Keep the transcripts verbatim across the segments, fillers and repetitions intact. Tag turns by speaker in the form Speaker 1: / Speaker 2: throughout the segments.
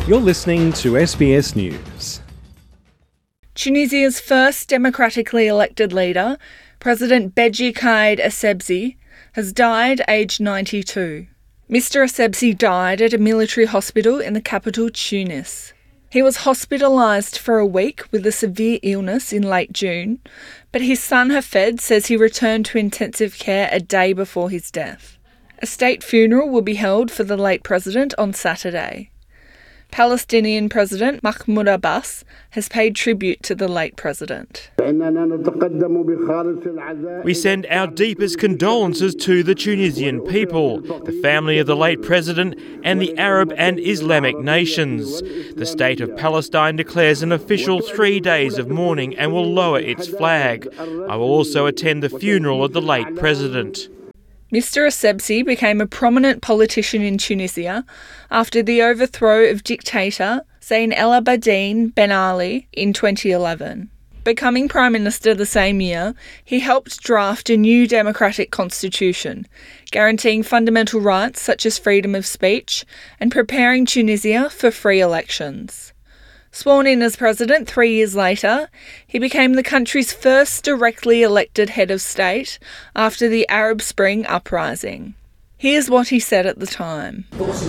Speaker 1: You're listening to S B S News.
Speaker 2: Tunisia's first democratically elected leader, President Beji Caid Essebsi, has died aged ninety-two. Mister Essebsi died at a military hospital in the capital Tunis. He was hospitalised for a week with a severe illness in late June, but his son Hafed says he returned to intensive care a day before his death. A state funeral will be held for the late president on Saturday. Palestinian President Mahmoud Abbas has paid tribute to the late president.
Speaker 3: We send our deepest condolences to the Tunisian people, the family of the late president, and the Arab and Islamic nations. The state of Palestine declares an official three days of mourning and will lower its flag. I will also attend the funeral of the late president.
Speaker 2: Mister Essebsi became a prominent politician in Tunisia after the overthrow of dictator Zain El Abidine Ben Ali in twenty eleven. Becoming Prime Minister the same year, he helped draft a new democratic constitution, guaranteeing fundamental rights such as freedom of speech and preparing Tunisia for free elections. Sworn in as president three years later, he became the country's first directly elected head of state after the Arab Spring uprising. Here's what he said at the time.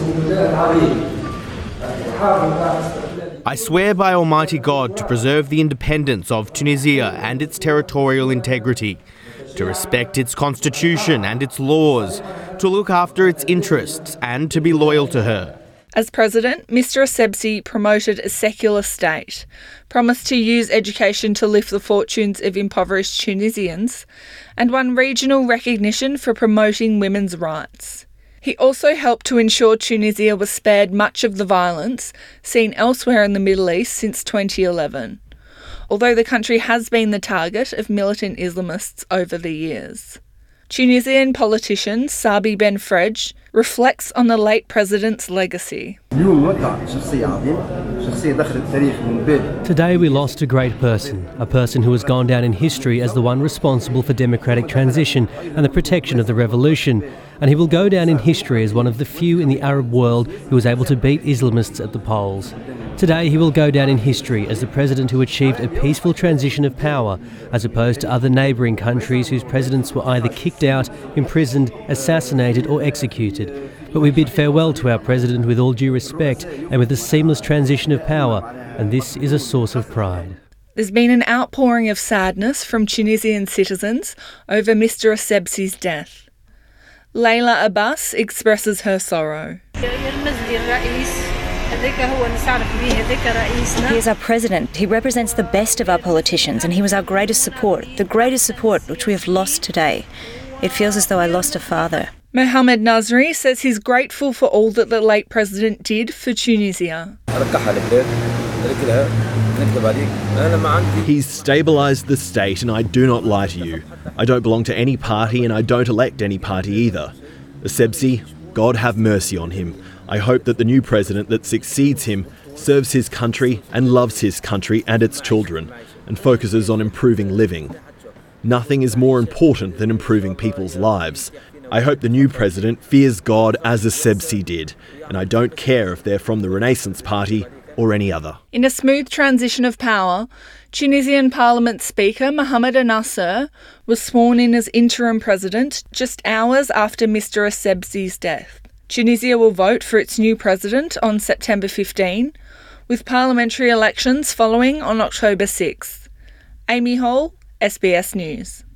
Speaker 4: I swear by Almighty God to preserve the independence of Tunisia and its territorial integrity, to respect its constitution and its laws, to look after its interests and to be loyal to her.
Speaker 2: As president, Mister Essebsi promoted a secular state, promised to use education to lift the fortunes of impoverished Tunisians, and won regional recognition for promoting women's rights. He also helped to ensure Tunisia was spared much of the violence seen elsewhere in the Middle East since twenty eleven, although the country has been the target of militant Islamists over the years. Tunisian politician Sabi Ben Frej reflects on the late president's legacy.
Speaker 5: Today we lost a great person, a person who has gone down in history as the one responsible for democratic transition and the protection of the revolution, and he will go down in history as one of the few in the Arab world who was able to beat Islamists at the polls. Today he will go down in history as the president who achieved a peaceful transition of power, as opposed to other neighbouring countries whose presidents were either kicked out, imprisoned, assassinated or executed. But we bid farewell to our president with all due respect and with a seamless transition of power, and this is a source of pride.
Speaker 2: There's been an outpouring of sadness from Tunisian citizens over Mister Essebsi's death. Layla Abbas expresses her sorrow.
Speaker 6: He is our president. He represents the best of our politicians, and he was our greatest support, the greatest support which we have lost today. It feels as though I lost a father.
Speaker 2: Mohamed Nasri says he's grateful for all that the late president did for Tunisia.
Speaker 7: He's stabilised the state, and I do not lie to you. I don't belong to any party, and I don't elect any party either. Essebsi, God have mercy on him. I hope that the new president that succeeds him serves his country and loves his country and its children, and focuses on improving living. Nothing is more important than improving people's lives. I hope the new president fears God as Essebsi did, and I don't care if they're from the Renaissance Party or any other.
Speaker 2: In a smooth transition of power, Tunisian Parliament Speaker Mohamed Nasser was sworn in as interim president just hours after Mister Essebsi's death. Tunisia will vote for its new president on September fifteenth, with parliamentary elections following on October sixth. Amy Hall, S B S News.